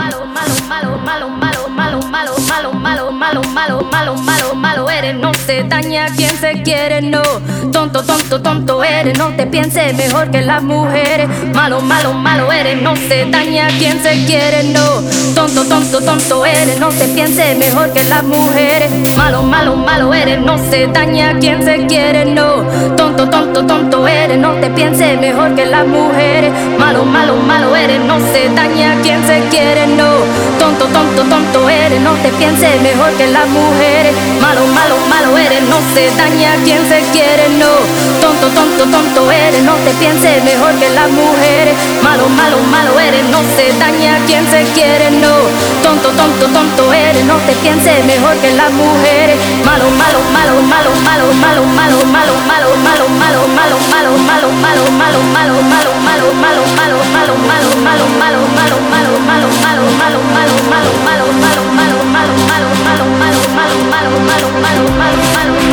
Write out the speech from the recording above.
malo eres, no se daña quien se quiere, no. Tonto eres, no te pienses mejor que las mujeres. Malo eres, no se daña quien se quiere, no. Tonto eres, no te pienses mejor que las mujeres. Malo eres, no se daña quien se quiere, no. Tonto eres, no te pienses mejor que las mujeres. Malo eres, no se daña quien se quiere, no. Tonto eres, no te pienses mejor que las mujeres. Malo eres, no se daña quien se quiere, no. Tonto eres, no te pienses mejor que las mujeres. Malo eres, no se daña quien se quiere, no. Tonto eres, no te pienses mejor que las mujeres. Malo